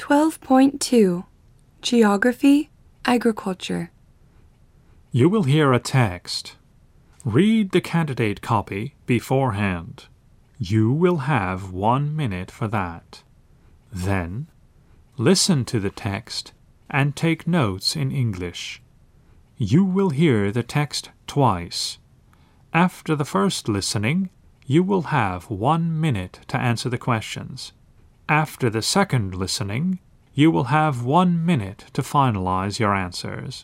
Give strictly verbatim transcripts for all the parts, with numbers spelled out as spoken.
twelve point two Geography, Agriculture. You will hear a text. Read the candidate copy beforehand. You will have one minute for that. Then, listen to the text and take notes in English. You will hear the text twice. After the first listening, you will have one minute to answer the questions. After the second listening, you will have one minute to finalize your answers.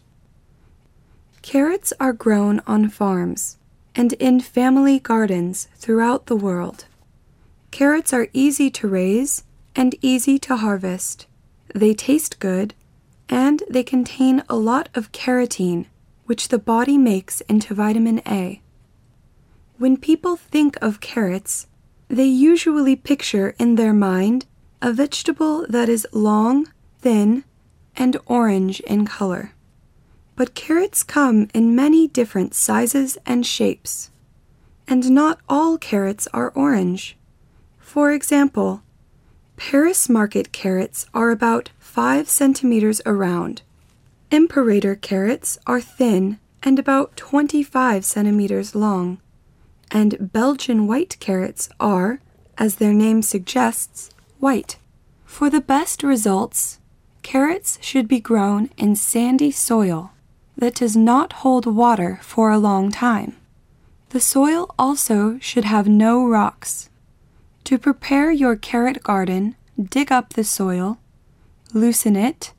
Carrots are grown on farms and in family gardens throughout the world. Carrots are easy to raise and easy to harvest. They taste good, and they contain a lot of carotene, which the body makes into vitamin A. When people think of carrots, they usually picture in their mind a vegetable that is long, thin, and orange in color. But carrots come in many different sizes and shapes, and not all carrots are orange. For example, Paris market carrots are about five centimeters around. Imperator carrots are thin and about twenty-five centimeters long, and Belgian white carrots are, as their name suggests, white. For the best results, carrots should be grown in sandy soil that does not hold water for a long time. The soil also should have no rocks. To prepare your carrot garden, dig up the soil, loosen it,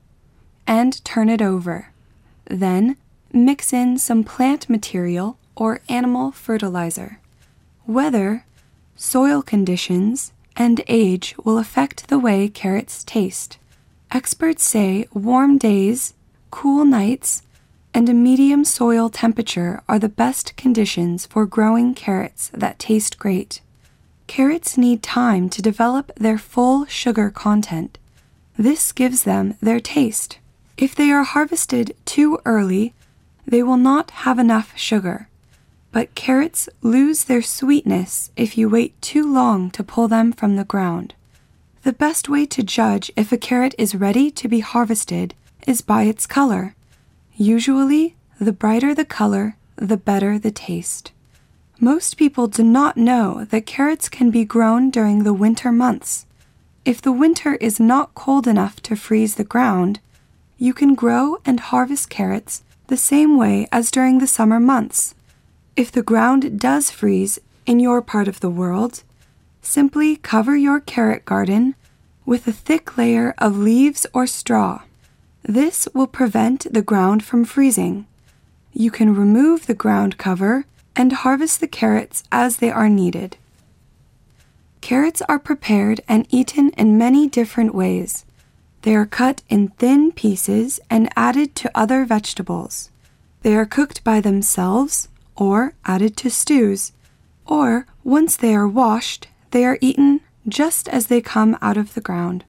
and turn it over. Then, mix in some plant material or animal fertilizer. Weather, soil conditions, and age will affect the way carrots taste. Experts say warm days, cool nights, and a medium soil temperature are the best conditions for growing carrots that taste great. Carrots need time to develop their full sugar content. This gives them their taste. If they are harvested too early, they will not have enough sugar. But carrots lose their sweetness if you wait too long to pull them from the ground. The best way to judge if a carrot is ready to be harvested is by its color. Usually, the brighter the color, the better the taste. Most people do not know that carrots can be grown during the winter months. If the winter is not cold enough to freeze the ground, you can grow and harvest carrots the same way as during the summer months. If the ground does freeze in your part of the world, simply cover your carrot garden with a thick layer of leaves or straw. This will prevent the ground from freezing. You can remove the ground cover and harvest the carrots as they are needed. Carrots are prepared and eaten in many different ways. They are cut in thin pieces and added to other vegetables. They are cooked by themselves or added to stews, or once they are washed, they are eaten just as they come out of the ground.